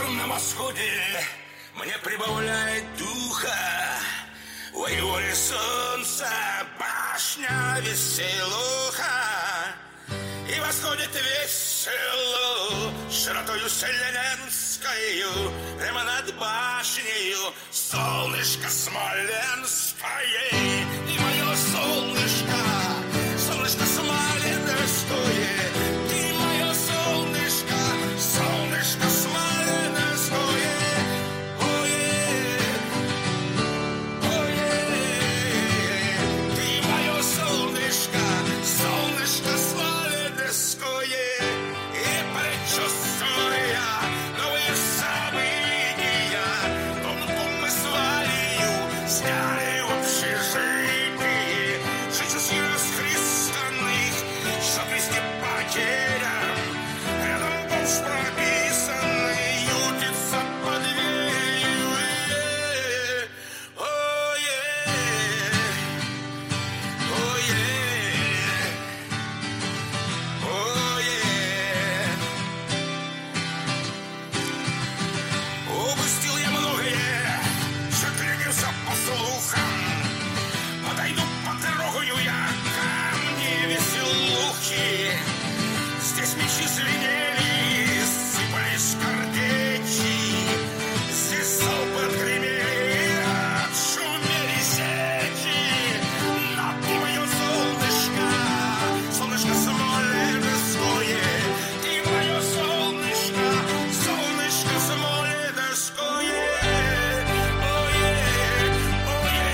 на восходе мне прибавляет духа. В ореоле солнца башня веселуха. И восходит весело широтою вселенскою, прямо над башнею солнышко смоленское. И мое солнышко, солнышко смоленское. Ты мое солнышко, солнышко смоленское. Ой, ой, ты мое солнышко, солнышко смоленское. И предчувствуя новые события, бум-бум мы с Валею сняли общежитие. Жить у сил расхристанных, чтоб везде потерям. Рядом бомж прописанный ютится под дверью. Ой-е, ой-е. Упустил я многое, заклянился по слухам. Подойду по дорогою я, камни веселухи. Здесь мечи звенели, сыпались картечи. Здесь залпы отгремели, отшумели сечи. Но ты мое солнышко, солнышко смоленское. Ты мое солнышко, солнышко смоленское. Ой-е, ой-е,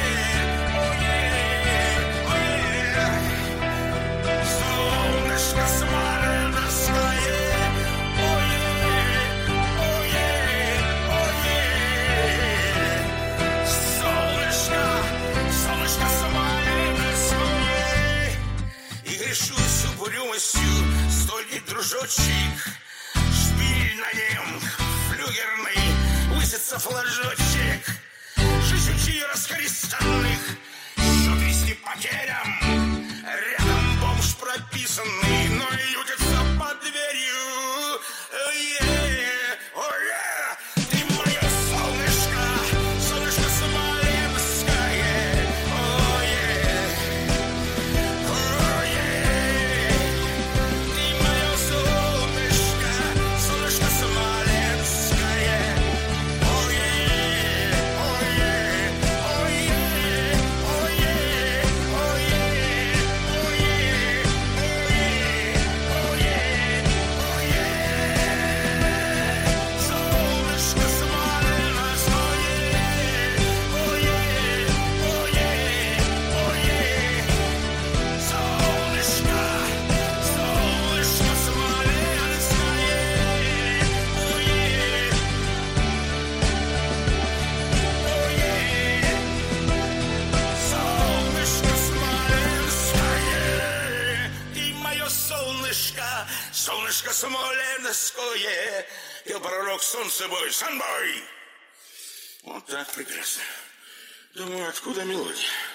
ой-е, ой-е. Солнышко смоленское. Ой-е, ой-е, ой-е. Солнышко, солнышко смоленское. И грешу с угрюмостью столь и дружочек. Шпиль на нем флюгерный, высится флажочек. Жизнь учи расхристанных, чтоб вести потерям. Рядом бомж прописанный, но ютится под дверью. Ой-е, ой-е. Ты мое солнышко, солнышко смоленское. Ой-е, ой-е. Ты мое солнышко, солнышко смоленское. Ой-е, ой-е, ой-е, ой-е, ой-е, ой-е, ой-е, солнышко смоленское. Ой-е, ой-е, ой-е, солнышко, солнышко смоленское. Солнышко смоленское. Ты мое солнышко, солнышко смоленское. Я пророк солнца бой, санбой. Вот так прекрасно. Думаю, откуда мелодия?